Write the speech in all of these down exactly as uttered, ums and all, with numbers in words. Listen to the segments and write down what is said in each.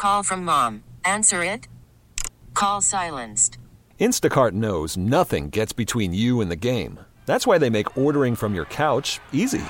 Call from mom. Answer it. Call silenced. Instacart knows nothing gets between you and the game. That's why they make ordering from your couch easy.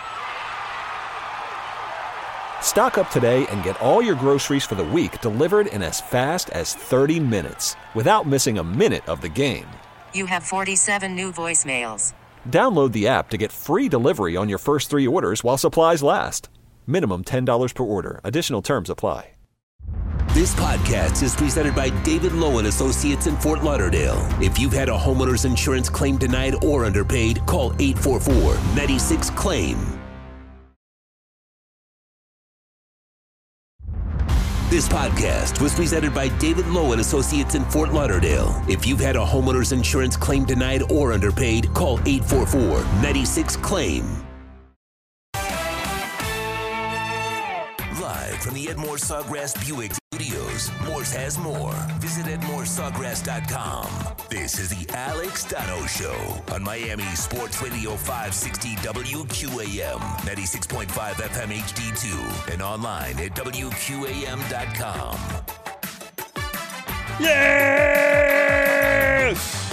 Stock up today and get all your groceries for the week delivered in as fast as thirty minutes without missing a minute of the game. You have forty-seven new voicemails. Download the app to get free delivery on your first three orders while supplies last. Minimum ten dollars per order. Additional terms apply. This podcast is presented by David Lowe and Associates in Fort Lauderdale. If you've had a homeowner's insurance claim denied or underpaid, call eight four four, nine six, claim. This podcast was presented by David Lowe and Associates in Fort Lauderdale. If you've had a homeowner's insurance claim denied or underpaid, call eight four four, nine six, claim. Live from the Edmore Sawgrass Buick Studios, Morse has more. Visit edmore sawgrass dot com. This is the Alex Donno Show on Miami Sports Radio five sixty W Q A M, ninety-six point five F M H D two, and online at W Q A M dot com. Yes!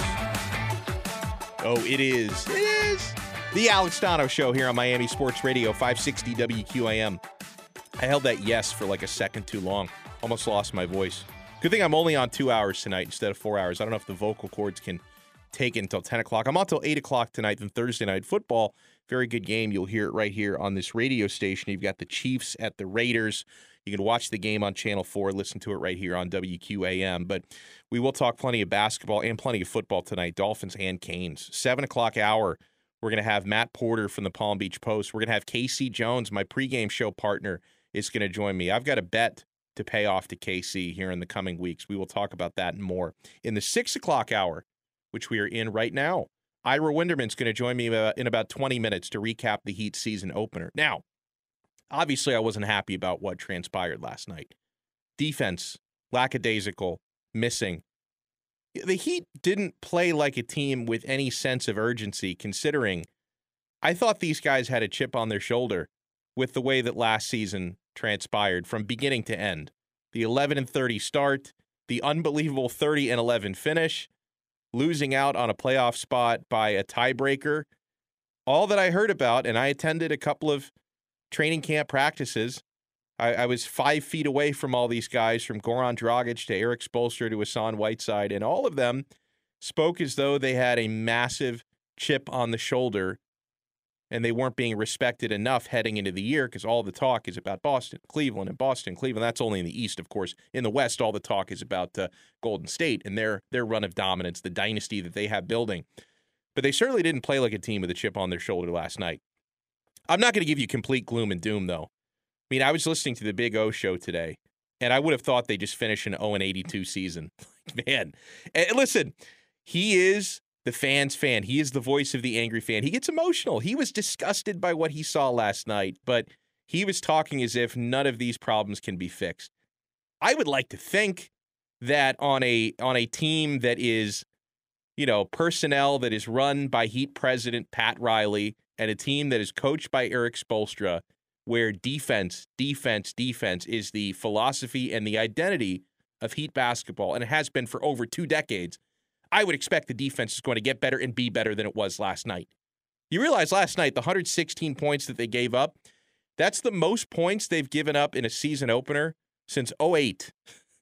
Oh, it is. It is. The Alex Donno Show here on Miami Sports Radio five sixty W Q A M. I held that yes for like a second too long. Almost lost my voice. Good thing I'm only on two hours tonight instead of four hours. I don't know if the vocal cords can take it until ten o'clock. I'm on till eight o'clock tonight, then Thursday night football. Very good game. You'll hear it right here on this radio station. You've got the Chiefs at the Raiders. You can watch the game on Channel four, listen to it right here on W Q A M. But we will talk plenty of basketball and plenty of football tonight, Dolphins and Canes. seven o'clock hour, we're going to have Matt Porter from the Palm Beach Post. We're going to have K C Jones, my pregame show partner, is going to join me. I've got a bet to pay off to K C here in the coming weeks. We will talk about that and more. In the six o'clock hour, which we are in right now, Ira Winderman's going to join me uh, in about twenty minutes to recap the Heat season opener. Now, obviously I wasn't happy about what transpired last night. Defense, lackadaisical, missing. The Heat didn't play like a team with any sense of urgency, considering I thought these guys had a chip on their shoulder with the way that last season transpired from beginning to end. The eleven and thirty start, the unbelievable thirty and eleven finish, losing out on a playoff spot by a tiebreaker. All that I heard about, and I attended a couple of training camp practices. I, I was five feet away from all these guys, from Goran Dragic to Eric Spoelstra to Hassan Whiteside, and all of them spoke as though they had a massive chip on the shoulder and they weren't being respected enough heading into the year, because all the talk is about Boston, Cleveland, and Boston, Cleveland. That's only in the East, of course. In the West, all the talk is about uh, Golden State and their their run of dominance, the dynasty that they have building. But they certainly didn't play like a team with a chip on their shoulder last night. I'm not going to give you complete gloom and doom, though. I mean, I was listening to the Big O show today, and I would have thought they just finished an oh and eighty-two season. Man, and listen, he is the fan's fan. He is the voice of the angry fan. He gets emotional. He was disgusted by what he saw last night, but he was talking as if none of these problems can be fixed. I would like to think that on a on a team that is, you know, personnel that is run by Heat president Pat Riley and a team that is coached by Eric Spoelstra, where defense, defense, defense is the philosophy and the identity of Heat basketball, and it has been for over two decades, I would expect the defense is going to get better and be better than it was last night. You realize last night, the one hundred sixteen points that they gave up, that's the most points they've given up in a season opener since oh eight.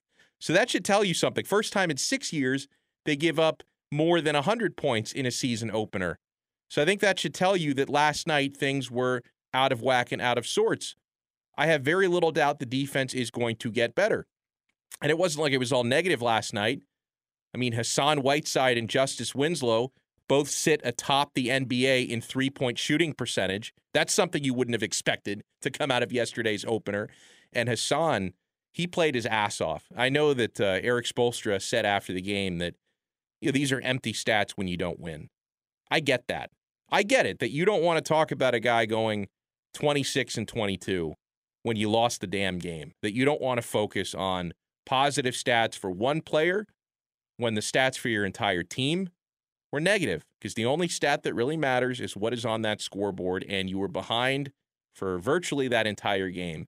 So that should tell you something. First time in six years, they give up more than one hundred points in a season opener. So I think that should tell you that last night things were out of whack and out of sorts. I have very little doubt the defense is going to get better. And it wasn't like it was all negative last night. I mean, Hassan Whiteside and Justice Winslow both sit atop the N B A in three-point shooting percentage. That's something you wouldn't have expected to come out of yesterday's opener. And Hassan, he played his ass off. I know that uh, Eric Spoelstra said after the game that, you know, these are empty stats when you don't win. I get that. I get it, that you don't want to talk about a guy going twenty-six and twenty-two when you lost the damn game, that you don't want to focus on positive stats for one player when the stats for your entire team were negative, because the only stat that really matters is what is on that scoreboard, and you were behind for virtually that entire game.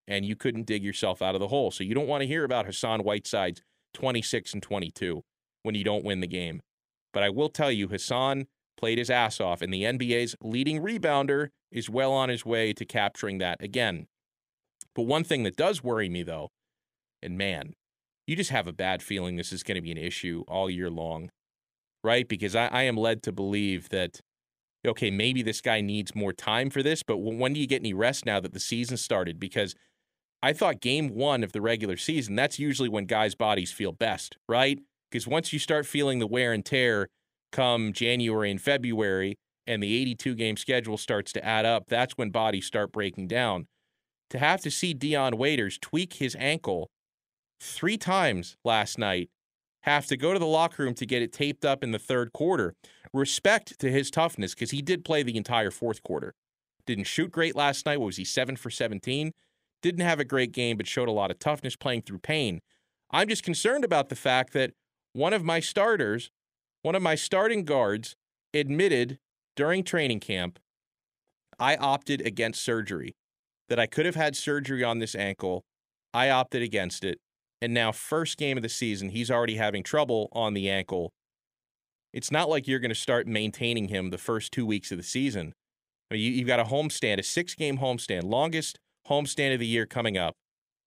and you couldn't dig yourself out of the hole. So you don't want to hear about Hassan Whiteside's twenty-six and twenty-two when you don't win the game. But I will tell you, Hassan played his ass off, and the N B A's leading rebounder is well on his way to capturing that again. But one thing that does worry me, though, and man, you just have a bad feeling this is going to be an issue all year long, right? Because I, I am led to believe that, okay, maybe this guy needs more time for this, but when do you get any rest now that the season started? Because I thought game one of the regular season, that's usually when guys' bodies feel best, right? Because once you start feeling the wear and tear come January and February and the eighty-two game schedule starts to add up, that's when bodies start breaking down. To have to see Dion Waiters tweak his ankle three times last night, have to go to the locker room to get it taped up in the third quarter. Respect to his toughness, because he did play the entire fourth quarter. Didn't shoot great last night. What was he, seven for seventeen? Didn't have a great game, but showed a lot of toughness playing through pain. I'm just concerned about the fact that one of my starters, one of my starting guards, admitted during training camp, I opted against surgery, that I could have had surgery on this ankle. I opted against it. And now, first game of the season, he's already having trouble on the ankle. It's not like you're going to start maintaining him the first two weeks of the season. I mean, you, you've got a homestand, a six-game homestand, longest homestand of the year coming up.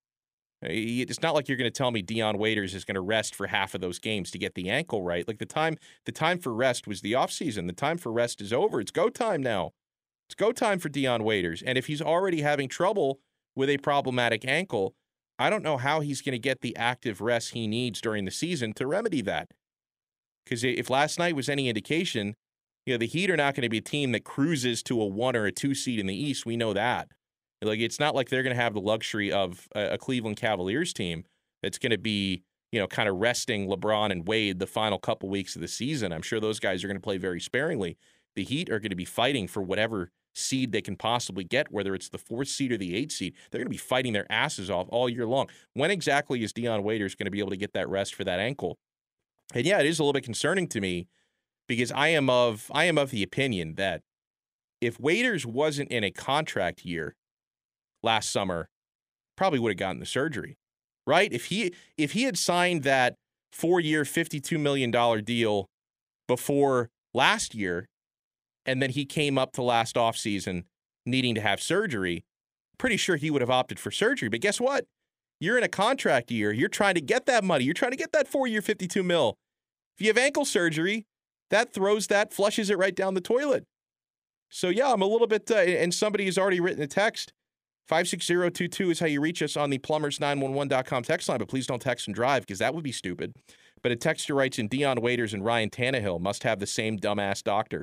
It's not like you're going to tell me Dion Waiters is going to rest for half of those games to get the ankle right. Like the time, the time for rest was the offseason. The time for rest is over. It's go time now. It's go time for Dion Waiters. And if he's already having trouble with a problematic ankle, I don't know how he's going to get the active rest he needs during the season to remedy that. Because if last night was any indication, you know, the Heat are not going to be a team that cruises to a one or a two seed in the East. We know that. Like, it's not like they're going to have the luxury of a, a Cleveland Cavaliers team that's going to be, you know, kind of resting LeBron and Wade the final couple weeks of the season. I'm sure those guys are going to play very sparingly. The Heat are going to be fighting for whatever seed they can possibly get, whether it's the fourth seed or the eighth seed. They're going to be fighting their asses off all year long. When exactly is Dion Waiters going to be able to get that rest for that ankle? And yeah, it is a little bit concerning to me because I am of I am of the opinion that if Waiters wasn't in a contract year last summer, probably would have gotten the surgery, right? If he if he had signed that four-year, fifty-two million dollars deal before last year, and then he came up to last offseason needing to have surgery, pretty sure he would have opted for surgery. But guess what? You're in a contract year. You're trying to get that money. You're trying to get that four-year, fifty-two mil. If you have ankle surgery, that throws that, flushes it right down the toilet. So, yeah, I'm a little bit, uh, and somebody has already written a text. five six zero two two is how you reach us on the plumbers nine one one dot com text line, but please don't text and drive because that would be stupid. But a texter writes in, Dion Waiters and Ryan Tannehill must have the same dumbass doctor.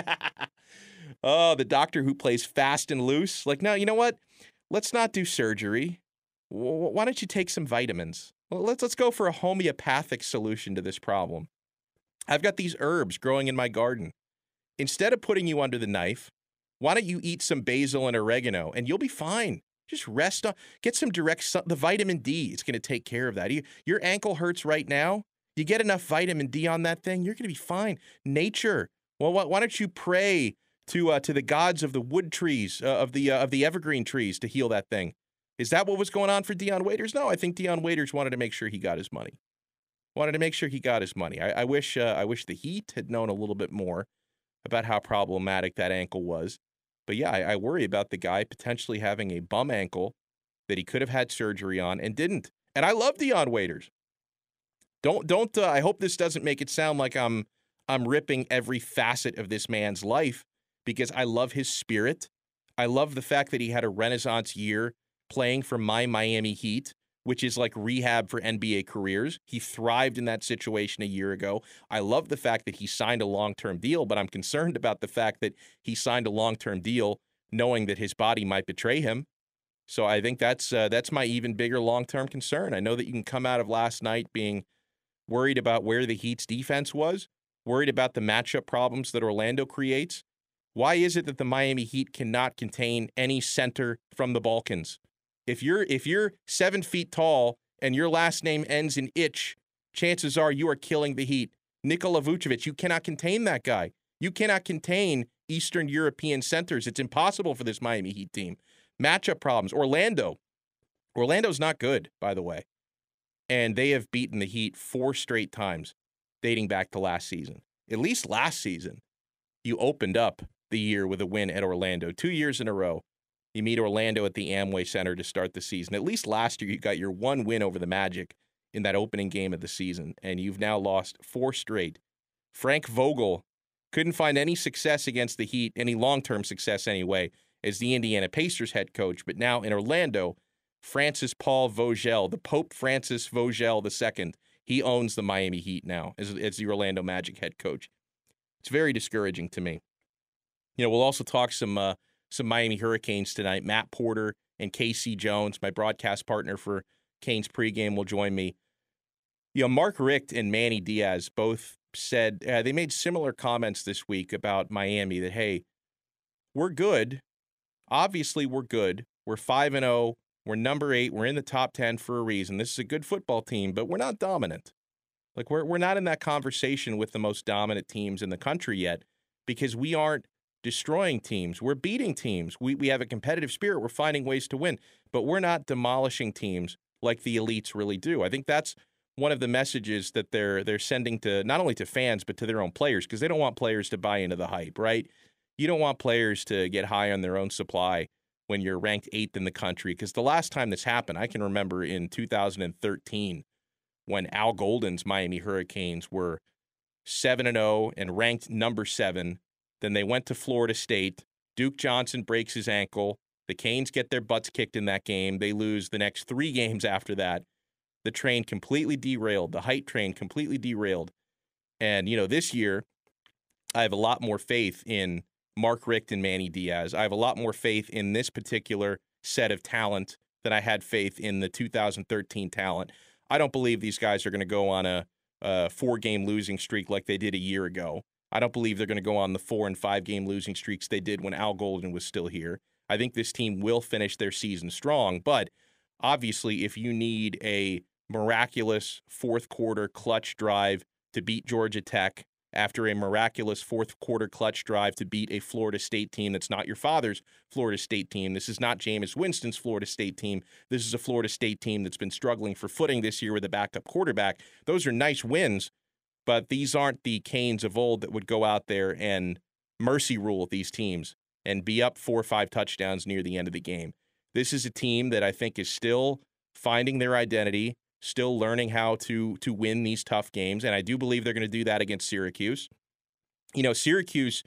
Oh, the doctor who plays fast and loose. Like, no, you know what? Let's not do surgery. Why don't you take some vitamins? Well, let's let's go for a homeopathic solution to this problem. I've got these herbs growing in my garden. Instead of putting you under the knife, why don't you eat some basil and oregano and you'll be fine. Just rest on, get some direct sun, the vitamin D. It's going to take care of that. You, your ankle hurts right now. You get enough vitamin D on that thing, you're going to be fine. Nature. Well, why, why don't you pray to uh, to the gods of the wood trees, uh, of the uh, of the evergreen trees to heal that thing? Is that what was going on for Dion Waiters? No, I think Dion Waiters wanted to make sure he got his money. Wanted to make sure he got his money. I, I wish uh, I wish the Heat had known a little bit more about how problematic that ankle was. But yeah, I, I worry about the guy potentially having a bum ankle that he could have had surgery on and didn't. And I love Dion Waiters. Don't don't. Uh, I hope this doesn't make it sound like I'm I'm ripping every facet of this man's life because I love his spirit. I love the fact that he had a renaissance year playing for my Miami Heat, which is like rehab for N B A careers. He thrived in that situation a year ago. I love the fact that he signed a long-term deal, but I'm concerned about the fact that he signed a long-term deal knowing that his body might betray him. So I think that's uh, that's my even bigger long-term concern. I know that you can come out of last night being worried about where the Heat's defense was, worried about the matchup problems that Orlando creates. Why is it that the Miami Heat cannot contain any center from the Balkans? If you're if you're seven feet tall and your last name ends in itch, chances are you are killing the Heat. Nikola Vucevic, you cannot contain that guy. You cannot contain Eastern European centers. It's impossible for this Miami Heat team. Matchup problems. Orlando, Orlando's not good, by the way. And they have beaten the Heat four straight times dating back to last season. At least last season, you opened up the year with a win at Orlando. Two years in a row, you meet Orlando at the Amway Center to start the season. At least last year, you got your one win over the Magic in that opening game of the season, and you've now lost four straight. Frank Vogel couldn't find any success against the Heat, any long-term success anyway, as the Indiana Pacers head coach. But now in Orlando, Francis Paul Vogel, the Pope Francis Vogel the Second, he owns the Miami Heat now as, as the Orlando Magic head coach. It's very discouraging to me. You know, we'll also talk some uh, some Miami Hurricanes tonight. Matt Porter and K C Jones, my broadcast partner for Canes pregame, will join me. You know, Mark Richt and Manny Diaz both said, uh, they made similar comments this week about Miami that, hey, we're good. Obviously, we're good. We're five and oh. We're number eight. We're in the top ten for a reason. This is a good football team, but we're not dominant. Like, we're we're not in that conversation with the most dominant teams in the country yet because we aren't destroying teams. We're beating teams. We we have a competitive spirit. We're finding ways to win, but we're not demolishing teams like the elites really do. I think that's one of the messages that they're they're sending to not only to fans but to their own players, because they don't want players to buy into the hype, right? You don't want players to get high on their own supply when you're ranked eighth in the country, because the last time this happened, I can remember in two thousand thirteen when Al Golden's Miami Hurricanes were seven and oh and ranked number seven. Then they went to Florida State. Duke Johnson breaks his ankle. The Canes get their butts kicked in that game. They lose the next three games after that. The train completely derailed. The hype train completely derailed. And, you know, this year, I have a lot more faith in Mark Richt and Manny Diaz. I have a lot more faith in this particular set of talent than I had faith in the two thousand thirteen talent. I don't believe these guys are going to go on a, a four-game losing streak like they did a year ago. I don't believe they're going to go on the four- and five-game losing streaks they did when Al Golden was still here. I think this team will finish their season strong, but obviously if you need a miraculous fourth-quarter clutch drive to beat Georgia Tech, after a miraculous fourth-quarter clutch drive to beat a Florida State team that's not your father's Florida State team. This is not Jameis Winston's Florida State team. This is a Florida State team that's been struggling for footing this year with a backup quarterback. Those are nice wins, but these aren't the Canes of old that would go out there and mercy rule these teams and be up four or five touchdowns near the end of the game. This is a team that I think is still finding their identity, still learning how to to win these tough games, and I do believe they're going to do that against Syracuse. You know, Syracuse,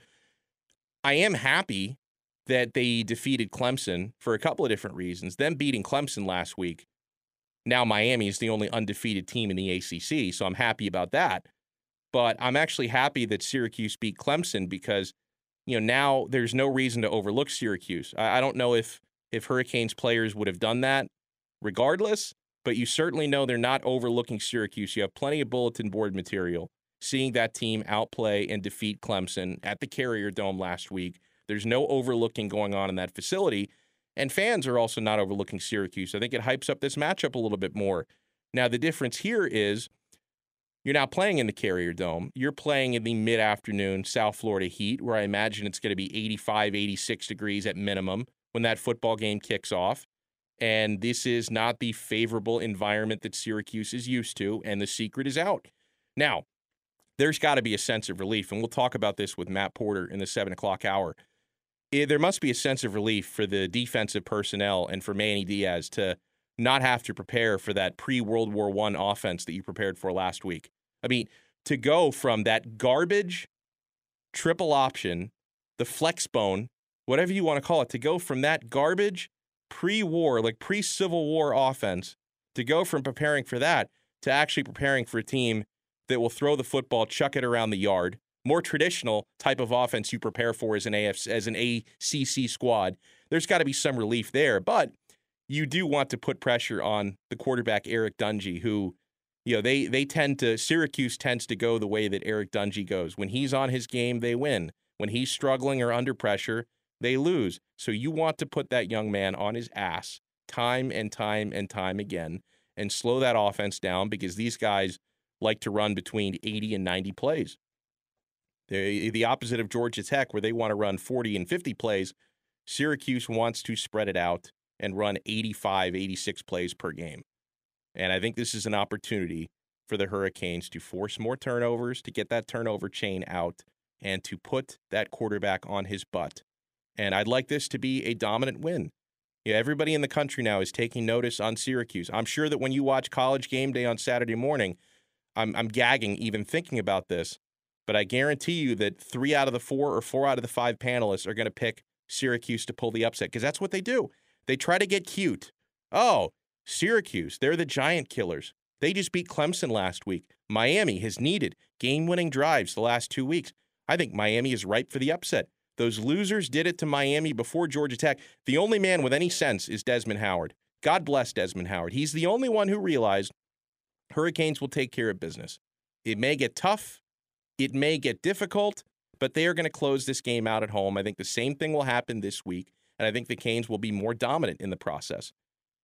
I am happy that they defeated Clemson for a couple of different reasons. Them beating Clemson last week, now Miami is the only undefeated team in the A C C, so I'm happy about that. But I'm actually happy that Syracuse beat Clemson because, you know, now there's no reason to overlook Syracuse. I, I don't know if if Hurricanes players would have done that regardless, but you certainly know they're not overlooking Syracuse. You have plenty of bulletin board material seeing that team outplay and defeat Clemson at the Carrier Dome last week. There's no overlooking going on in that facility, and fans are also not overlooking Syracuse. I think it hypes up this matchup a little bit more. Now, the difference here is you're now playing in the Carrier Dome. You're playing in the mid-afternoon South Florida heat, where I imagine it's going to be eighty-five, eighty-six degrees at minimum when that football game kicks off. And this is not the favorable environment that Syracuse is used to, and the secret is out. Now, there's got to be a sense of relief, and we'll talk about this with Matt Porter in the seven o'clock hour. It, there must be a sense of relief for the defensive personnel and for Manny Diaz to not have to prepare for that pre-World War One offense that you prepared for last week. I mean, to go from that garbage triple option, the flex bone, whatever you want to call it, to go from that garbage pre-war, like pre-Civil War offense, to go from preparing for that to actually preparing for a team that will throw the football, chuck it around the yard, more traditional type of offense you prepare for as an A F C, as an A C C squad. There's got to be some relief there, but you do want to put pressure on the quarterback, Eric Dungey, who, you know, they they tend to, Syracuse tends to go the way that Eric Dungey goes. When he's on his game, they win. When he's struggling or under pressure, they lose. So you want to put that young man on his ass time and time and time again and slow that offense down, because these guys like to run between eighty and ninety plays. They're the opposite of Georgia Tech, where they want to run forty and fifty plays. Syracuse wants to spread it out and run eighty-five, eighty-six plays per game. And I think this is an opportunity for the Hurricanes to force more turnovers, to get that turnover chain out, and to put that quarterback on his butt. And I'd like this to be a dominant win. Yeah, everybody in the country now is taking notice on Syracuse. I'm sure that when you watch College Game Day on Saturday morning, I'm, I'm gagging even thinking about this. But I guarantee you that three out of the four or four out of the five panelists are going to pick Syracuse to pull the upset, because that's what they do. They try to get cute. Oh, Syracuse, they're the giant killers. They just beat Clemson last week. Miami has needed game-winning drives the last two weeks. I think Miami is ripe for the upset. Those losers did it to Miami before Georgia Tech. The only man with any sense is Desmond Howard. God bless Desmond Howard. He's the only one who realized Hurricanes will take care of business. It may get tough. It may get difficult, but they are going to close this game out at home. I think the same thing will happen this week, and I think the Canes will be more dominant in the process.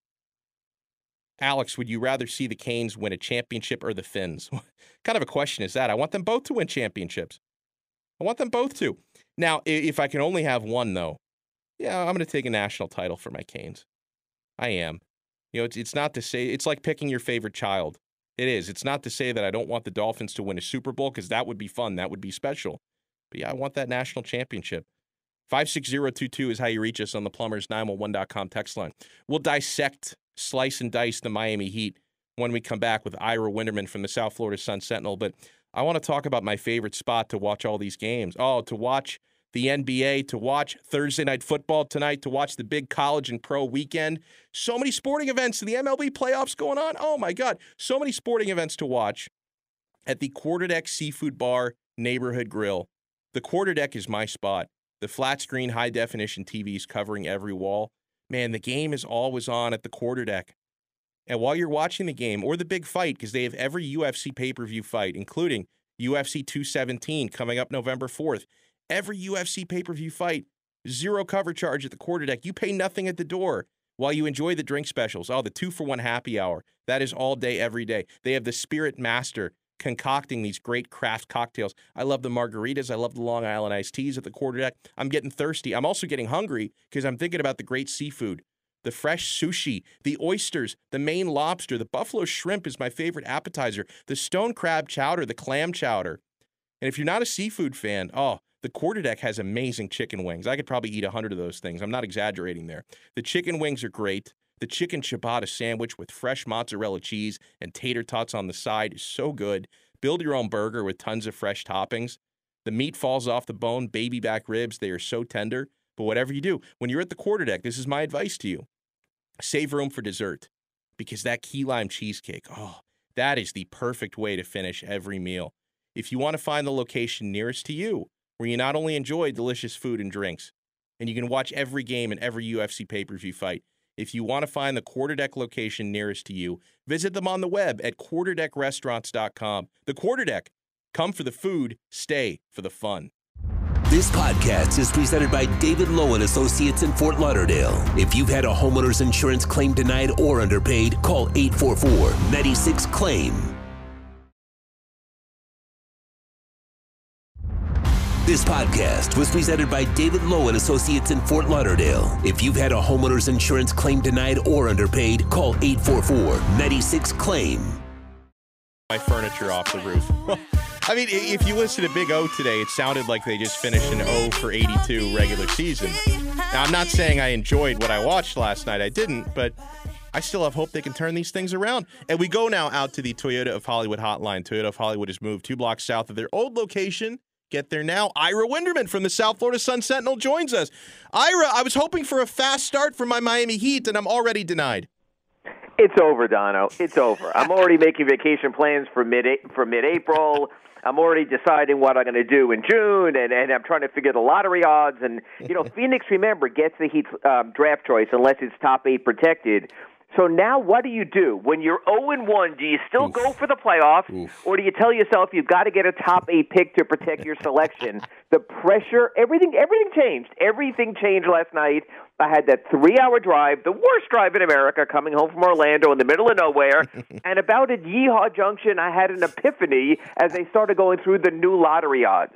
Alex, would you rather see the Canes win a championship or the Finns? What kind of a question is that? I want them both to win championships. I want them both to. Now, if I can only have one, though, yeah, I'm going to take a national title for my Canes. I am. You know, it's, it's not to say, it's like picking your favorite child. It is. It's not to say that I don't want the Dolphins to win a Super Bowl, because that would be fun. That would be special. But yeah, I want that national championship. five six zero two two is how you reach us on the plumbers nine one one dot com text line. We'll dissect, slice and dice the Miami Heat when we come back with Ira Winderman from the South Florida Sun-Sentinel. But I want to talk about my favorite spot to watch all these games. Oh, to watch the N B A, to watch Thursday Night Football tonight, to watch the big college and pro weekend. So many sporting events, the M L B playoffs going on. Oh, my God. So many sporting events to watch at the Quarterdeck Seafood Bar Neighborhood Grill. The Quarterdeck is my spot. The flat screen, high-definition T Vs covering every wall. Man, the game is always on at the Quarterdeck. And while you're watching the game, or the big fight, because they have every U F C pay-per-view fight, including U F C two seventeen coming up November fourth, every U F C pay-per-view fight, zero cover charge at the Quarterdeck. You pay nothing at the door while you enjoy the drink specials. Oh, the two-for-one happy hour. That is all day, every day. They have the Spirit Master concocting these great craft cocktails. I love the margaritas. I love the Long Island iced teas at the Quarterdeck. I'm getting thirsty. I'm also getting hungry because I'm thinking about the great seafood. The fresh sushi, the oysters, the Maine lobster, the buffalo shrimp is my favorite appetizer, the stone crab chowder, the clam chowder. And if you're not a seafood fan, oh, the Quarterdeck has amazing chicken wings. I could probably eat a hundred of those things. I'm not exaggerating there. The chicken wings are great. The chicken ciabatta sandwich with fresh mozzarella cheese and tater tots on the side is so good. Build your own burger with tons of fresh toppings. The meat falls off the bone, baby back ribs. They are so tender. But whatever you do, when you're at the Quarterdeck, this is my advice to you. Save room for dessert, because that key lime cheesecake, oh, that is the perfect way to finish every meal. If you want to find the location nearest to you, where you not only enjoy delicious food and drinks, and you can watch every game and every U F C pay-per-view fight, if you want to find the Quarterdeck location nearest to you, visit them on the web at quarterdeck restaurants dot com. The Quarterdeck, come for the food, stay for the fun. This podcast is presented by David Lowe and Associates in Fort Lauderdale. If you've had a homeowner's insurance claim denied or underpaid, call eight four four, nine six, claim. This podcast was presented by David Lowe and Associates in Fort Lauderdale. If you've had a homeowner's insurance claim denied or underpaid, call eight four four, nine six, claim. My furniture off the roof. I mean, if you listen to Big O today, it sounded like they just finished an oh for eighty-two regular season. Now, I'm not saying I enjoyed what I watched last night. I didn't, but I still have hope they can turn these things around. And we go now out to the Toyota of Hollywood hotline. Toyota of Hollywood has moved two blocks south of their old location. Get there now. Ira Winderman from the South Florida Sun-Sentinel joins us. Ira, I was hoping for a fast start for my Miami Heat, and I'm already denied. It's over, Dono. It's over. I'm already making vacation plans for mid for mid-April. I'm already deciding what I'm going to do in June, and, and I'm trying to figure the lottery odds. And, you know, Phoenix, remember, gets the Heat's um, draft choice unless it's top eight protected. So now what do you do? When you're oh and one, do you still Oof. go for the playoffs, Oof. or do you tell yourself you've got to get a top eight pick to protect your selection? The pressure, everything everything changed. Everything changed last night. I had that three-hour drive, the worst drive in America, coming home from Orlando in the middle of nowhere. And about at Yeehaw Junction, I had an epiphany as they started going through the new lottery odds.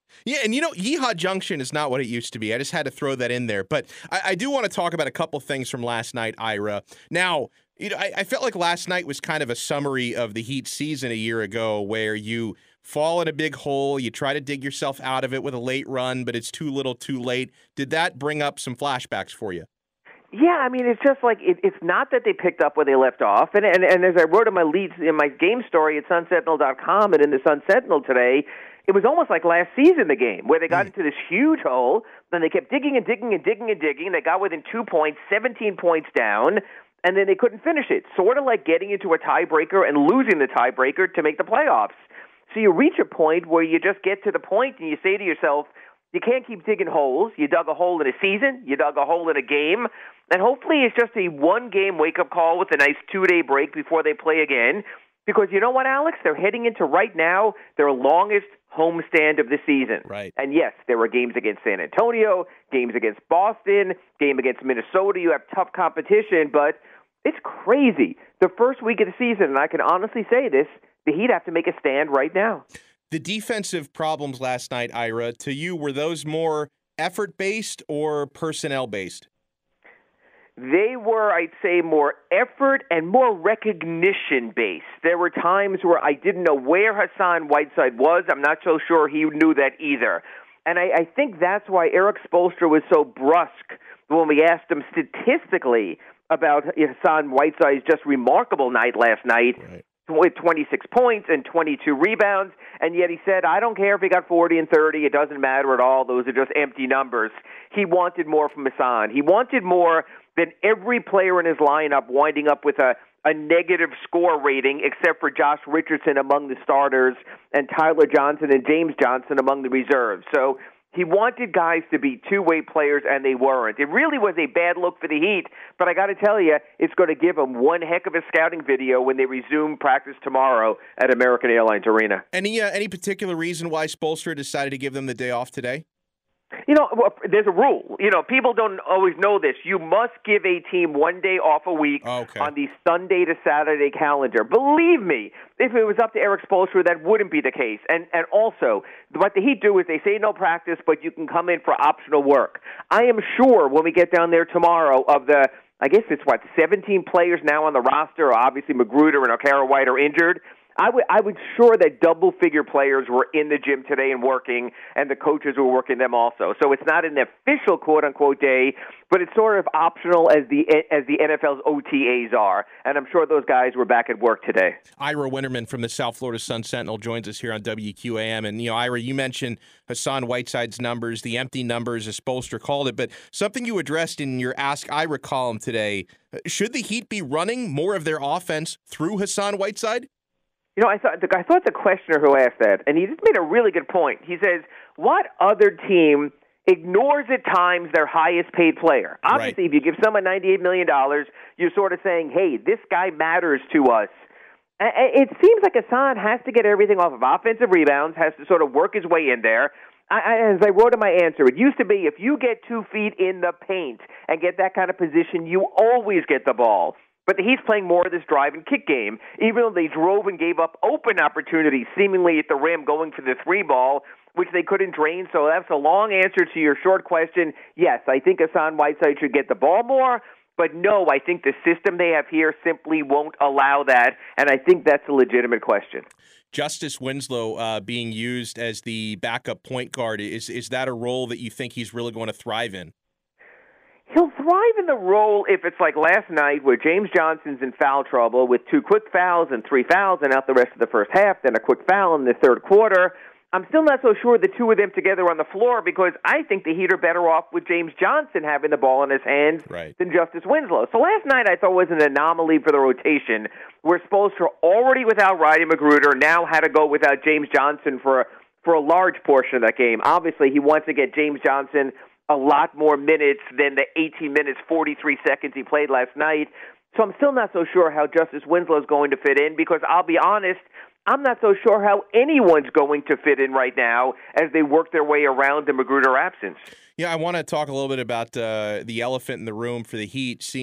Yeah, and you know, Yeehaw Junction is not what it used to be. I just had to throw that in there. But I, I do want to talk about a couple things from last night, Ira. Now, you know, I, I felt like last night was kind of a summary of the Heat season a year ago, where you fall in a big hole, you try to dig yourself out of it with a late run, but it's too little too late. Did that bring up some flashbacks for you? Yeah, I mean, it's just like it, it's not that they picked up where they left off, and, and and as I wrote in my leads in my game story at sun sentinel dot com and in the Sun Sentinel today, it was almost like last season the game where they got mm. into this huge hole, then they kept digging and digging and digging and digging. They got within two points, seventeen points down, and then they couldn't finish it. Sort of like getting into a tiebreaker and losing the tiebreaker to make the playoffs. So you reach a point where you just get to the point and you say to yourself, you can't keep digging holes. You dug a hole in a season. You dug a hole in a game. And hopefully it's just a one-game wake-up call with a nice two-day break before they play again. Because you know what, Alex? They're heading into right now their longest homestand of the season. Right. And yes, there were games against San Antonio, games against Boston, game against Minnesota. You have tough competition, but it's crazy. The first week of the season, and I can honestly say this, the Heat have to make a stand right now. The defensive problems last night, Ira, to you, were those more effort-based or personnel-based? They were, I'd say, more effort and more recognition-based. There were times where I didn't know where Hassan Whiteside was. I'm not so sure he knew that either. And I, I think that's why Erik Spoelstra was so brusque when we asked him statistically about Hassan Whiteside's just remarkable night last night. Right. With twenty-six points and twenty-two rebounds, and yet he said, I don't care if he got forty and thirty, it doesn't matter at all, those are just empty numbers. He wanted more from Hassan. He wanted more than every player in his lineup winding up with a, a negative score rating, except for Josh Richardson among the starters and Tyler Johnson and James Johnson among the reserves. So he wanted guys to be two-way players, and they weren't. It really was a bad look for the Heat, but I got to tell you, it's going to give them one heck of a scouting video when they resume practice tomorrow at American Airlines Arena. Any uh, any particular reason why Spoelstra decided to give them the day off today? You know, there's a rule. You know, people don't always know this. You must give a team one day off a week okay. on the Sunday to Saturday calendar. Believe me, if it was up to Erik Spoelstra, that wouldn't be the case. And and also, what the Heat do is they say no practice, but you can come in for optional work. I am sure when we get down there tomorrow of the, I guess it's what, seventeen players now on the roster, obviously Magruder and Okara White are injured. I would I would sure that double-figure players were in the gym today and working, and the coaches were working them also. So it's not an official quote-unquote day, but it's sort of optional as the as the N F L's O T As are, and I'm sure those guys were back at work today. Ira Winterman from the South Florida Sun Sentinel joins us here on W Q A M. And, you know, Ira, you mentioned Hassan Whiteside's numbers, the empty numbers, as Spoelstra called it, but something you addressed in your Ask Ira column today, should the Heat be running more of their offense through Hassan Whiteside? You know, I thought the, I thought the questioner who asked that, and he just made a really good point. He says, what other team ignores at times their highest-paid player? Obviously, right. If you give someone ninety-eight million dollars, you're sort of saying, hey, this guy matters to us. It seems like Hassan has to get everything off of offensive rebounds, has to sort of work his way in there. I, as I wrote in my answer, it used to be if you get two feet in the paint and get that kind of position, you always get the ball. But he's playing more of this drive and kick game, even though they drove and gave up open opportunities, seemingly at the rim, going for the three ball, which they couldn't drain. So that's a long answer to your short question. Yes, I think Hassan Whiteside should get the ball more, but no, I think the system they have here simply won't allow that, and I think that's a legitimate question. Justice Winslow uh, being used as the backup point guard, is is that a role that you think he's really going to thrive in? He'll thrive in the role if it's like last night where James Johnson's in foul trouble with two quick fouls and three fouls and out the rest of the first half, then a quick foul in the third quarter. I'm still not so sure the two of them together on the floor because I think the Heat are better off with James Johnson having the ball in his hands right. than Justice Winslow. So last night I thought was an anomaly for the rotation where Spoelstra already without Rodney Magruder now had to go without James Johnson for a, for a large portion of that game. Obviously, he wants to get James Johnson a lot more minutes than the eighteen minutes, forty-three seconds he played last night. So I'm still not so sure how Justice Winslow is going to fit in because I'll be honest, I'm not so sure how anyone's going to fit in right now as they work their way around the Magruder absence. Yeah, I want to talk a little bit about uh, the elephant in the room for the Heat, seeing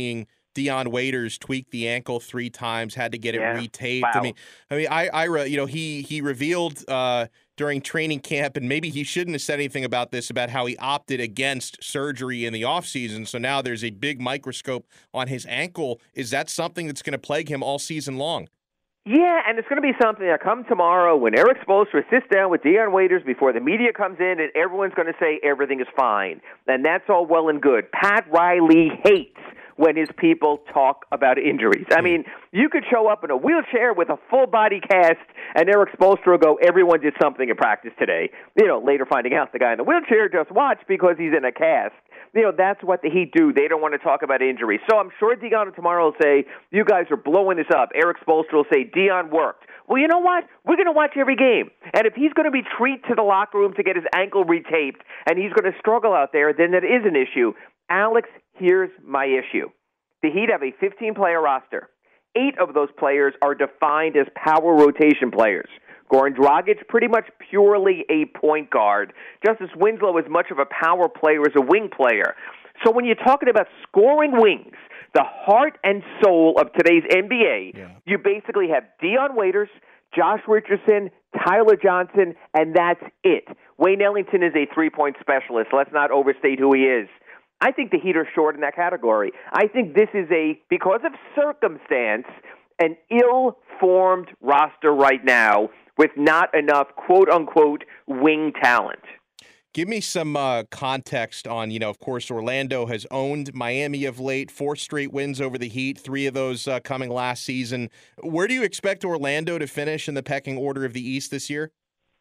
Dion Waiters tweaked the ankle three times, had to get it Yeah. retaped. Wow. I mean, I mean, I, Ira, you know, he he revealed uh, during training camp, and maybe he shouldn't have said anything about this, about how he opted against surgery in the offseason. So now there's a big microscope on his ankle. Is that something that's going to plague him all season long? Yeah, and it's going to be something that come tomorrow when Eric Spoelstra sits down with Dion Waiters before the media comes in, and everyone's going to say everything is fine. And that's all well and good. Pat Riley hates when his people talk about injuries. I mean, you could show up in a wheelchair with a full body cast, and Eric Spoelstra will go, everyone did something in practice today. You know, later finding out the guy in the wheelchair just watched because he's in a cast. You know, that's what the Heat do. They don't want to talk about injuries. So I'm sure Dion tomorrow will say, you guys are blowing this up. Eric Spoelstra will say, Dion worked. Well, you know what? We're going to watch every game. And if he's going to be treated to the locker room to get his ankle retaped and he's going to struggle out there, then that is an issue. Alex, here's my issue. The Heat have a fifteen-player roster. Eight of those players are defined as power rotation players. Goran Dragic, pretty much purely a point guard. Justice Winslow is much of a power player as a wing player. So when you're talking about scoring wings, the heart and soul of today's N B A, yeah. you basically have Dion Waiters, Josh Richardson, Tyler Johnson, and that's it. Wayne Ellington is a three-point specialist. Let's not overstate who he is. I think the Heat are short in that category. I think this is a, because of circumstance, an ill-formed roster right now with not enough quote-unquote wing talent. Give me some uh, context on, you know, of course, Orlando has owned Miami of late, four straight wins over the Heat, three of those uh, coming last season. Where do you expect Orlando to finish in the pecking order of the East this year?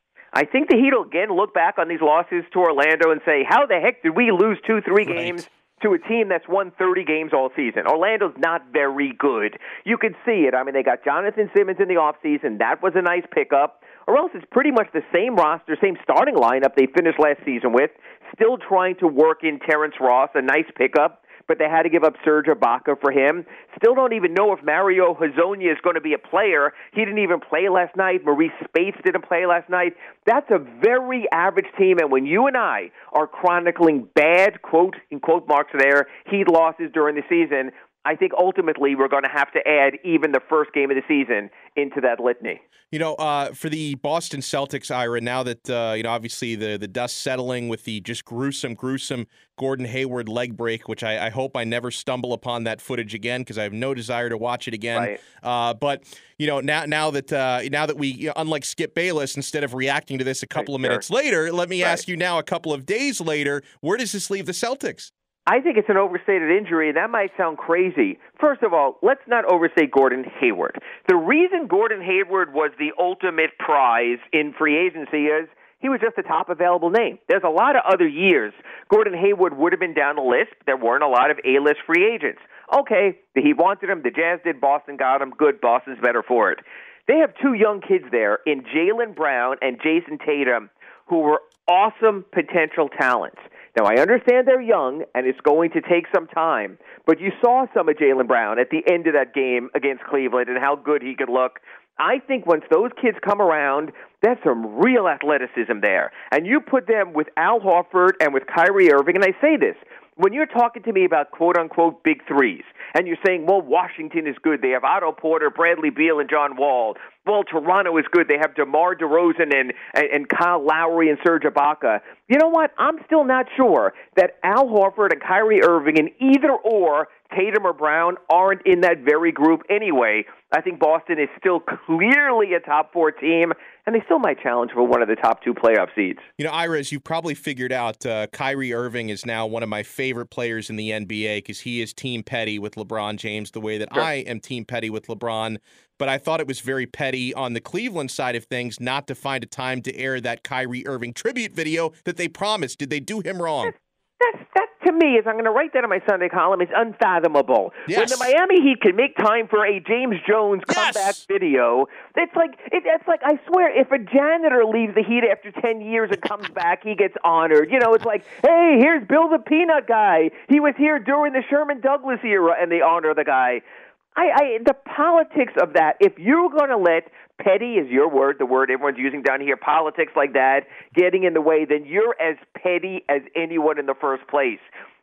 I think the Heat will again look back on these losses to Orlando and say, how the heck did we lose two, three right. games to a team that's won thirty games all season? Orlando's not very good. You can see it. I mean, they got Jonathan Simmons in the offseason. That was a nice pickup. Or else it's pretty much the same roster, same starting lineup they finished last season with, still trying to work in Terrence Ross, a nice pickup, but they had to give up Serge Ibaka for him. Still don't even know if Mario Hezonja is going to be a player. He didn't even play last night. Maurice Spates didn't play last night. That's a very average team, and when you and I are chronicling bad, quote, in quote marks there, Heat losses during the season, I think ultimately we're going to have to add even the first game of the season into that litany. You know, uh, for the Boston Celtics, Ira, now that, uh, you know, obviously the, the dust settling with the just gruesome, gruesome Gordon Hayward leg break, which I, I hope I never stumble upon that footage again because I have no desire to watch it again. Right. Uh, but, you know, now now that uh, now that we, you know, unlike Skip Bayless, instead of reacting to this a couple right, of minutes sure. later, let me right. ask you now a couple of days later, where does this leave the Celtics? I think it's an overstated injury, and that might sound crazy. First of all, let's not overstate Gordon Hayward. The reason Gordon Hayward was the ultimate prize in free agency is he was just the top available name. There's a lot of other years Gordon Hayward would have been down the list. There weren't a lot of A-list free agents. Okay, the Heat wanted him. The Jazz did. Boston got him. Good. Boston's better for it. They have two young kids there in Jaylen Brown and Jason Tatum who were awesome potential talents. Now, I understand they're young, and it's going to take some time, but you saw some of Jaylen Brown at the end of that game against Cleveland and how good he could look. I think once those kids come around, there's some real athleticism there. And you put them with Al Horford and with Kyrie Irving, and I say this, when you're talking to me about quote-unquote big threes, and you're saying, well, Washington is good. They have Otto Porter, Bradley Beal, and John Wall. Well, Toronto is good. They have DeMar DeRozan and, and, and Kyle Lowry and Serge Ibaka. You know what? I'm still not sure that Al Horford and Kyrie Irving and either or Tatum or Brown aren't in that very group anyway. I think Boston is still clearly a top four team, and they still might challenge for one of the top two playoff seeds. You know, Ira, as you've probably figured out, uh, Kyrie Irving is now one of my favorite players in the N B A because he is Team Petty with LeBron James the way that sure. I am Team Petty with LeBron. But I thought it was very petty on the Cleveland side of things not to find a time to air that Kyrie Irving tribute video that they promised. Did they do him wrong? That's, that, to me, is I'm going to write that in my Sunday column, is unfathomable. Yes. When the Miami Heat can make time for a James Jones comeback yes. video, it's like, it, it's like, I swear, if a janitor leaves the Heat after ten years and comes back, he gets honored. You know, it's like, hey, here's Bill the Peanut Guy. He was here during the Sherman Douglas era, and they honor the guy. I, I the politics of that, if you're going to let petty is your word, the word everyone's using down here, politics like that, getting in the way, then you're as petty as anyone in the first place.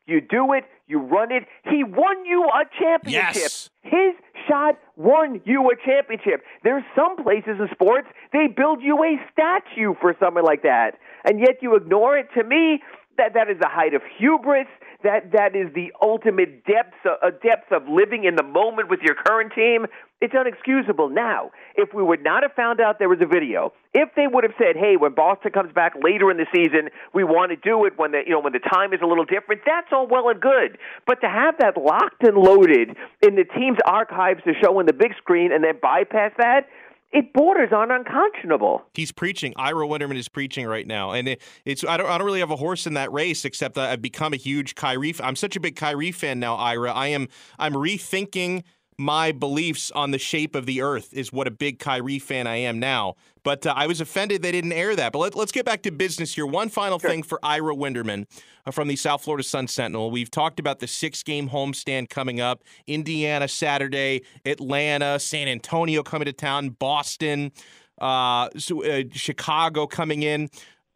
You do it. You run it. He won you a championship. Yes. His shot won you a championship. There's some places in sports, they build you a statue for someone like that, and yet you ignore it. To me, that that is the height of hubris. That that is the ultimate depths of, uh, depths of living in the moment with your current team. It's unexcusable. Now, if we would not have found out there was a video, if they would have said, "Hey, when Boston comes back later in the season, we want to do it when the you know when the time is a little different," that's all well and good. But to have that locked and loaded in the team's archives to show on the big screen and then bypass that, it borders on unconscionable. He's preaching. Ira Winderman is preaching right now, and it, it's I don't I don't really have a horse in that race, except I've become a huge Kyrie. I'm such a big Kyrie fan now, Ira. I am I'm rethinking my beliefs on the shape of the earth. Is what a big Kyrie fan I am now. But uh, I was offended they didn't air that. But let, let's get back to business here. One final sure. thing for Ira Winderman uh, from the South Florida Sun-Sentinel. We've talked about the six-game homestand coming up. Indiana Saturday, Atlanta, San Antonio coming to town, Boston, uh, so, uh, Chicago coming in.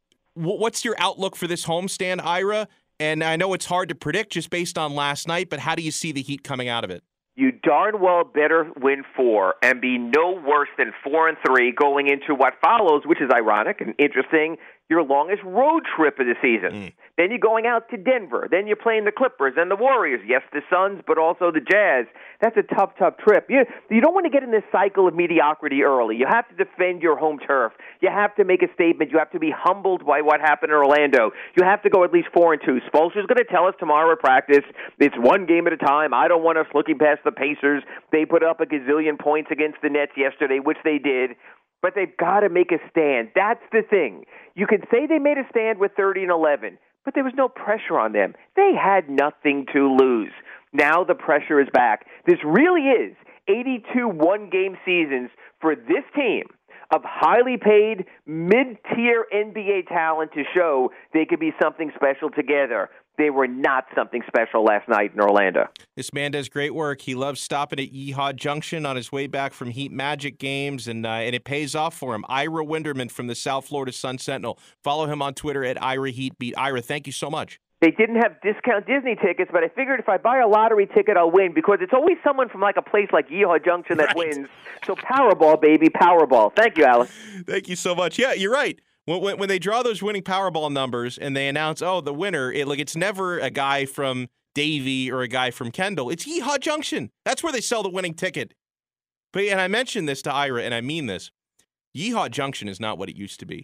W- what's your outlook for this homestand, Ira? And I know it's hard to predict just based on last night, but how do you see the Heat coming out of it? You darn well better win four and be no worse than four and three going into what follows, which is ironic and interesting, your longest road trip of the season. Mm. Then you're going out to Denver. Then you're playing the Clippers and the Warriors. Yes, the Suns, but also the Jazz. That's a tough, tough trip. You, you don't want to get in this cycle of mediocrity early. You have to defend your home turf. You have to make a statement. You have to be humbled by what happened in Orlando. You have to go at least four and two. Spoelstra's going to tell us tomorrow at practice, it's one game at a time. I don't want us looking past the Pacers. They put up a gazillion points against the Nets yesterday, which they did. But they've got to make a stand. That's the thing. You can say they made a stand with thirty and eleven, but there was no pressure on them. They had nothing to lose. Now the pressure is back. This really is eighty-two one-game seasons for this team of highly paid, mid-tier N B A talent to show they could be something special together. They were not something special last night in Orlando. This man does great work. He loves stopping at Yeehaw Junction on his way back from Heat Magic games, and uh, and it pays off for him. Ira Winderman from the South Florida Sun-Sentinel. Follow him on Twitter at Ira Heatbeat. Ira, thank you so much. They didn't have discount Disney tickets, but I figured if I buy a lottery ticket, I'll win because it's always someone from like a place like Yeehaw Junction that right. wins. So Powerball, baby, Powerball. Thank you, Alex. Thank you so much. Yeah, you're right. When, when, when they draw those winning Powerball numbers and they announce, oh, the winner, it, like it's never a guy from Davie or a guy from Kendall. It's Yeehaw Junction. That's where they sell the winning ticket. But and I mentioned this to Ira, and I mean this. Yeehaw Junction is not what it used to be.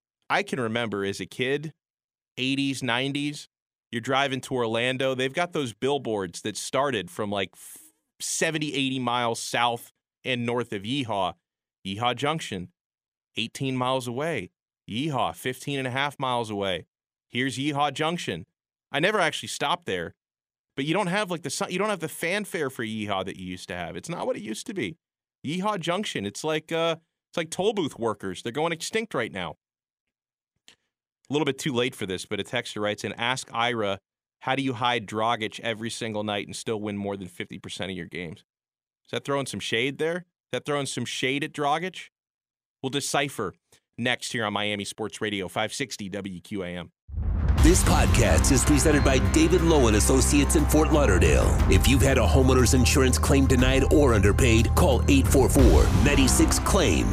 I can remember as a kid, eighties, nineties, you're driving to Orlando. They've got those billboards that started from like seventy, eighty miles south and north of Yeehaw. Yeehaw Junction, eighteen miles away. Yeehaw, fifteen and a half miles away. Here's Yeehaw Junction. I never actually stopped there, but you don't have like the you don't have the fanfare for Yeehaw that you used to have. It's not what it used to be. Yeehaw Junction. It's like uh, it's like toll booth workers. They're going extinct right now. A little bit too late for this, but a texter writes in, ask Ira, how do you hide Dragic every single night and still win more than fifty percent of your games? Is that throwing some shade there? Is that throwing some shade at Dragic? We'll decipher next here on Miami Sports Radio, five sixty W Q A M. This podcast is presented by David Lowe and Associates in Fort Lauderdale. If you've had a homeowner's insurance claim denied or underpaid, call eight four four, nine six, claim.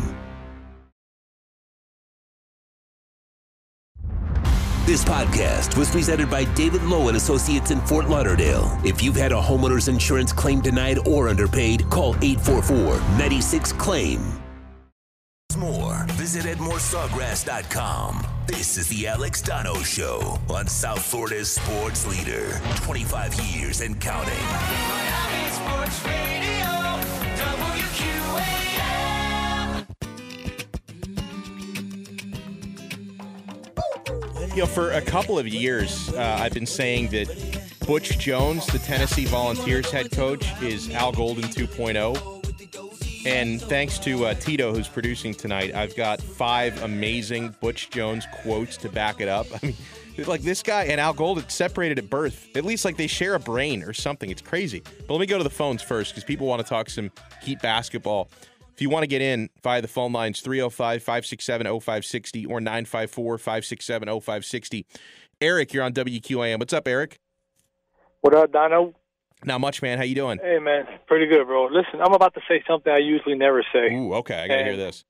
This podcast was presented by David Lowe and Associates in Fort Lauderdale. If you've had a homeowner's insurance claim denied or underpaid, call eight four four, nine six, claim. More. Visit ed more sawgrass dot com. This is the Alex Dono Show on South Florida's sports leader. twenty-five years and counting. Miami Sports Radio, W Q A M. You know, for a couple of years, uh, I've been saying that Butch Jones, the Tennessee Volunteers head coach, is Al Golden two point oh. And thanks to uh, Tito, who's producing tonight, I've got five amazing Butch Jones quotes to back it up. I mean, like this guy and Al Golden separated at birth. At least like they share a brain or something. It's crazy. But let me go to the phones first because people want to talk some Heat basketball. If you want to get in via the phone lines, three oh five, five six seven, oh five six oh or nine five four, five six seven, oh five six oh. Eric, you're on W Q A M. What's up, Eric? What up, Dono? Not much, man. How you doing? Hey, man. Pretty good, bro. Listen, I'm about to say something I usually never say. Ooh, okay. I got to hear this.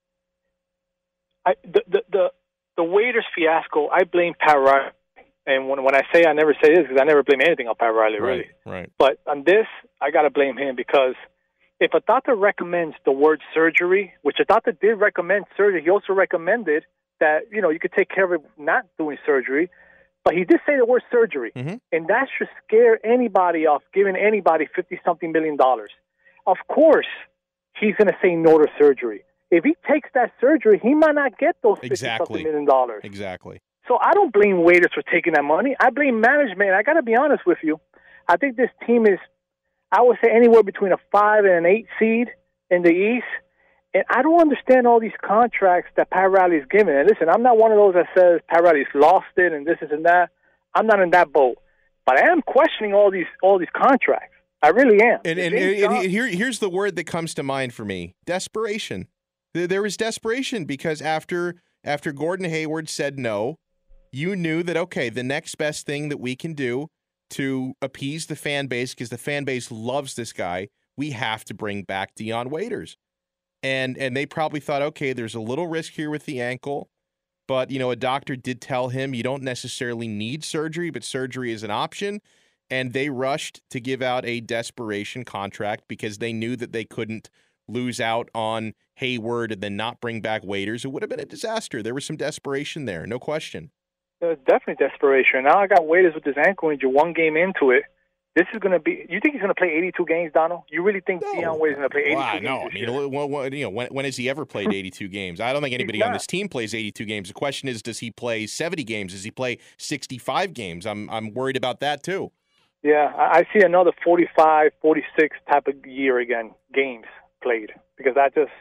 I, the, the, the, the waiters fiasco, I blame Pat Riley. And when, when I say I never say this, because I never blame anything on Pat Riley, really. Right, right. But on this, I got to blame him because if a doctor recommends the word surgery, which a doctor did recommend surgery, he also recommended that, you know, you could take care of it not doing surgery. But he did say the word surgery, mm-hmm. and that should scare anybody off giving anybody fifty-something million dollars. Of course, he's going to say no to surgery. If he takes that surgery, he might not get those fifty-something million dollars. Exactly. So I don't blame waiters for taking that money. I blame management. I got to be honest with you. I think this team is, I would say, anywhere between a five and an eight seed in the East. And I don't understand all these contracts that Pat Riley's given. And listen, I'm not one of those that says Pat Riley's lost it and this is and that. I'm not in that boat. But I am questioning all these all these contracts. I really am. And, and, and, and here, here's the word that comes to mind for me. Desperation. There was desperation because after after Gordon Hayward said no, you knew that, okay, the next best thing that we can do to appease the fan base, because the fan base loves this guy, we have to bring back Dion Waiters. And and they probably thought, okay, there's a little risk here with the ankle, but, you know, a doctor did tell him you don't necessarily need surgery, but surgery is an option. And they rushed to give out a desperation contract because they knew that they couldn't lose out on Hayward and then not bring back Waiters. It would have been a disaster. There was some desperation there, no question. There's definitely desperation. Now I got Waiters with his ankle injury one game into it. This is going to be – you think he's going to play eighty-two games, Donald? You really think no. Dion Waiters is going to play eighty-two wow, games no. this I year? mean, when, when, you know, when, when has he ever played eighty-two games? I don't think anybody on this team plays eighty-two games. The question is, does he play seventy games? Does he play sixty-five games? I'm I'm worried about that too. Yeah, I see another forty-five, forty-six type of year again, games played. Because I just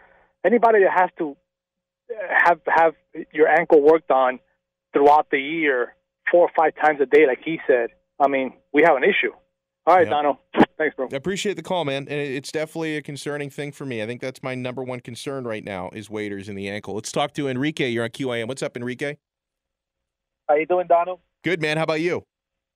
– anybody that has to have have your ankle worked on throughout the year four or five times a day, like he said, I mean, we have an issue. All right, yep. Dono. Thanks, bro. I appreciate the call, man. And it's definitely a concerning thing for me. I think that's my number one concern right now is Waiters in the ankle. Let's talk to Enrique. You're on Q A M. What's up, Enrique? How you doing, Dono? Good, man. How about you?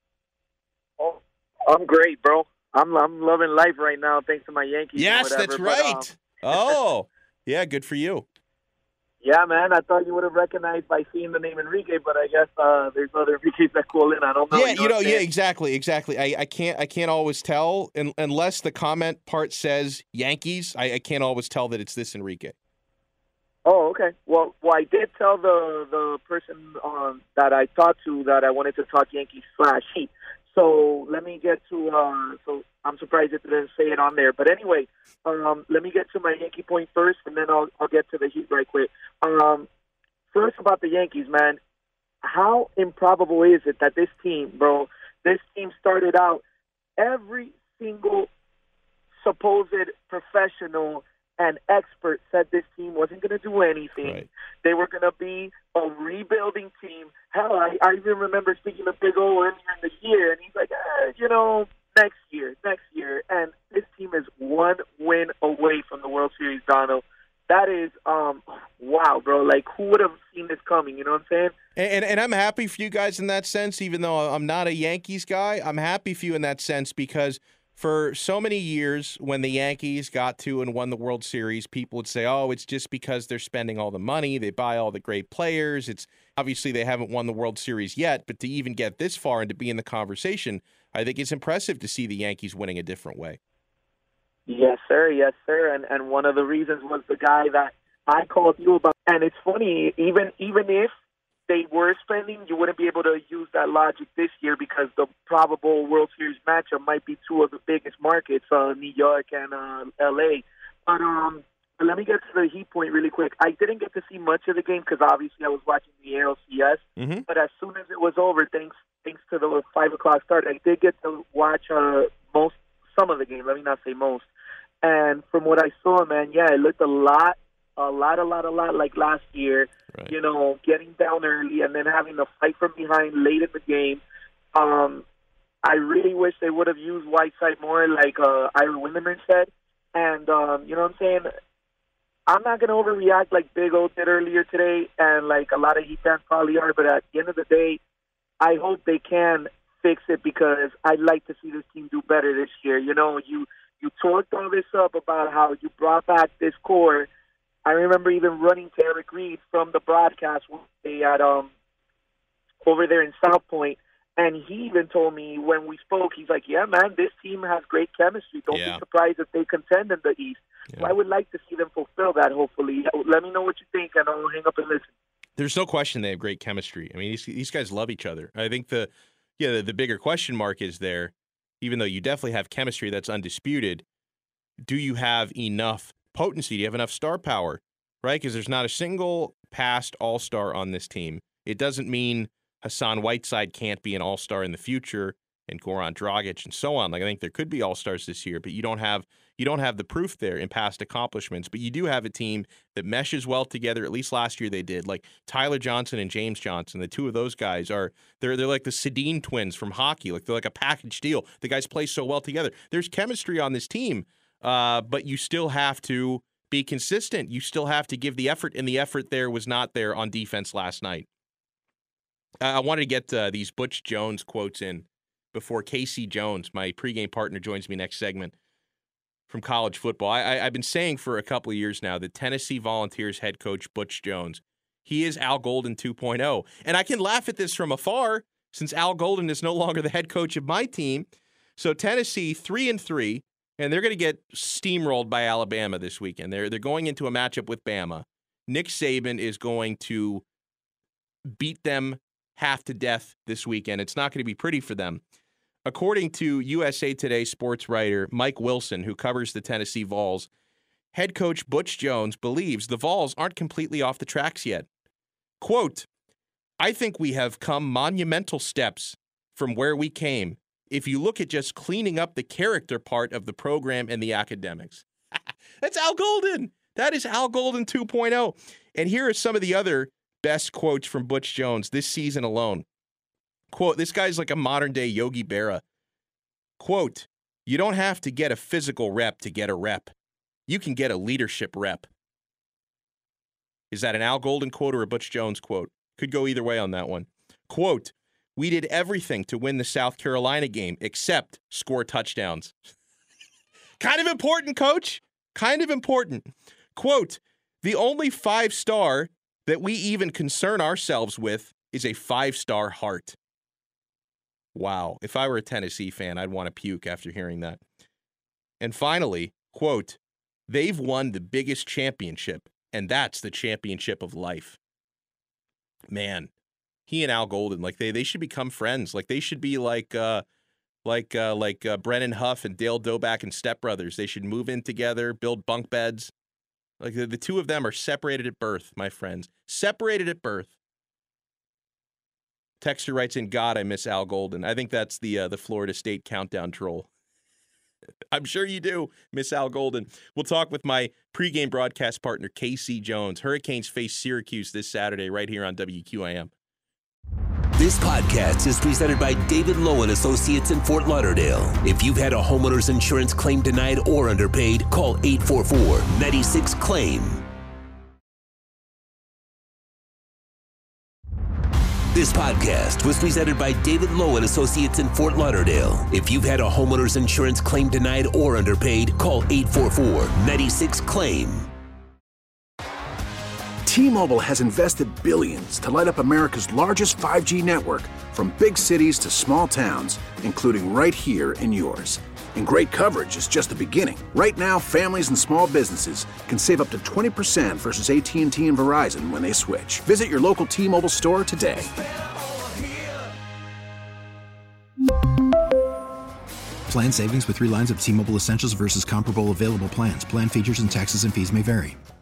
Oh, I'm great, bro. I'm I'm loving life right now thanks to my Yankees. Yes, whatever, that's but, right. Um, oh, yeah, good for you. Yeah, man. I thought you would have recognized by seeing the name Enrique, but I guess uh, there's other Enriques that call in. I don't know. Yeah, you know, you know yeah, exactly, exactly. I, I can't I can't always tell un, unless the comment part says Yankees. I, I can't always tell that it's this Enrique. Oh, okay. Well, well, I did tell the the person um, that I talked to that I wanted to talk Yankees slash Heat. So let me get to. Uh, so I'm surprised it didn't say it on there. But anyway, um, let me get to my Yankee point first, and then I'll I'll get to the Heat right quick. Um, first about the Yankees, man. How improbable is it that this team, bro? This team started out every single supposed professional and expert said this team wasn't going to do anything. Right. They were going to be a rebuilding team. Hell, I, I even remember speaking to Big O earlier in the year, and he's like, eh, you know, next year, next year. And this team is one win away from the World Series, Donald. That is, um, wow, bro. Like, who would have seen this coming? You know what I'm saying? And, and and I'm happy for you guys in that sense, even though I'm not a Yankees guy. I'm happy for you in that sense because for so many years when the Yankees got to and won the World Series, people would say, oh, it's just because they're spending all the money. They buy all the great players. It's obviously they haven't won the World Series yet, but to even get this far and to be in the conversation, I think it's impressive to see the Yankees winning a different way. Yes, sir. Yes, sir. And and one of the reasons was the guy that I called you about. And it's funny, even even if they were spending, you wouldn't be able to use that logic this year because the probable World Series matchup might be two of the biggest markets, uh, New York and uh, L A. But um, let me get to the Heat point really quick. I didn't get to see much of the game because obviously I was watching the A L C S. Mm-hmm. But as soon as it was over, thanks thanks to the five o'clock start, I did get to watch uh, most some of the game. Let me not say most. And from what I saw, man, yeah, it looked a lot, a lot, a lot, a lot like last year. Right. You know, getting down early and then having to fight from behind late in the game. Um, I really wish they would have used Whiteside more, like uh, Ira Winderman said. And um, you know what I'm saying? I'm not going to overreact like Big O did earlier today, and like a lot of Heat fans probably are. But at the end of the day, I hope they can fix it because I'd like to see this team do better this year. You know, you you talked all this up about how you brought back this core. I remember even running to Eric Reed from the broadcast one day at um over there in South Point, and he even told me when we spoke, he's like, "Yeah, man, this team has great chemistry. Don't yeah. be surprised if they contend in the East." Yeah. So I would like to see them fulfill that. Hopefully, let me know what you think, and I'll hang up and listen. There's no question they have great chemistry. I mean, these, these guys love each other. I think the yeah the, the bigger question mark is there, even though you definitely have chemistry that's undisputed, do you have enough potency? Do you have enough star power? Right? Because there's not a single past all-star on this team. It doesn't mean Hassan Whiteside can't be an all-star in the future, and Goran Dragic and so on. Like, I think there could be all-stars this year, but you don't have you don't have the proof there in past accomplishments. But you do have a team that meshes well together. At least last year they did. Like Tyler Johnson and James Johnson, the two of those guys are they're they're like the Sedin twins from hockey. Like they're like a package deal. The guys play so well together. There's chemistry on this team, uh, but you still have to be consistent. You still have to give the effort, and the effort there was not there on defense last night. I wanted to get uh, these Butch Jones quotes in before Casey Jones, my pregame partner, joins me next segment from college football. I, I, I've been saying for a couple of years now that Tennessee Volunteers head coach Butch Jones, he is Al Golden two point oh. And I can laugh at this from afar since Al Golden is no longer the head coach of my team. So Tennessee, three and three, and they're going to get steamrolled by Alabama this weekend. They're, they're going into a matchup with Bama. Nick Saban is going to beat them half to death this weekend. It's not going to be pretty for them. According to U S A Today sports writer Mike Wilson, who covers the Tennessee Vols, head coach Butch Jones believes the Vols aren't completely off the tracks yet. Quote, "I think we have come monumental steps from where we came if you look at just cleaning up the character part of the program and the academics." That's Al Golden. That is Al Golden two point oh. And here are some of the other best quotes from Butch Jones this season alone. Quote, this guy's like a modern-day Yogi Berra. Quote, "You don't have to get a physical rep to get a rep. You can get a leadership rep." Is that an Al Golden quote or a Butch Jones quote? Could go either way on that one. Quote, "We did everything to win the South Carolina game except score touchdowns." Kind of important, coach. Kind of important. Quote, "The only five-star that we even concern ourselves with is a five-star heart." Wow. If I were a Tennessee fan, I'd want to puke after hearing that. And finally, quote, "They've won the biggest championship, and that's the championship of life." Man, he and Al Golden, like they they should become friends. Like they should be like uh, like uh, like uh, Brennan Huff and Dale Doback and Step Brothers. They should move in together, build bunk beds. Like the, the two of them are separated at birth, my friends. Separated at birth. Texter writes in, "God, I miss Al Golden." I think that's the uh, the Florida State countdown troll. I'm sure you do miss Al Golden. We'll talk with my pregame broadcast partner, Casey Jones. Hurricanes face Syracuse this Saturday right here on W Q A M. This podcast is presented by David Lowe and Associates in Fort Lauderdale. If you've had a homeowner's insurance claim denied or underpaid, call eight four four, nine six, claim. This podcast was presented by David Lowe and Associates in Fort Lauderdale. If you've had a homeowner's insurance claim denied or underpaid, call eight four four, nine six, claim. T-Mobile has invested billions to light up America's largest five G network, from big cities to small towns, including right here in yours. And great coverage is just the beginning. Right now, families and small businesses can save up to twenty percent versus A T and T and Verizon when they switch. Visit your local T-Mobile store today. Plan savings with three lines of T-Mobile Essentials versus comparable available plans. Plan features and taxes and fees may vary.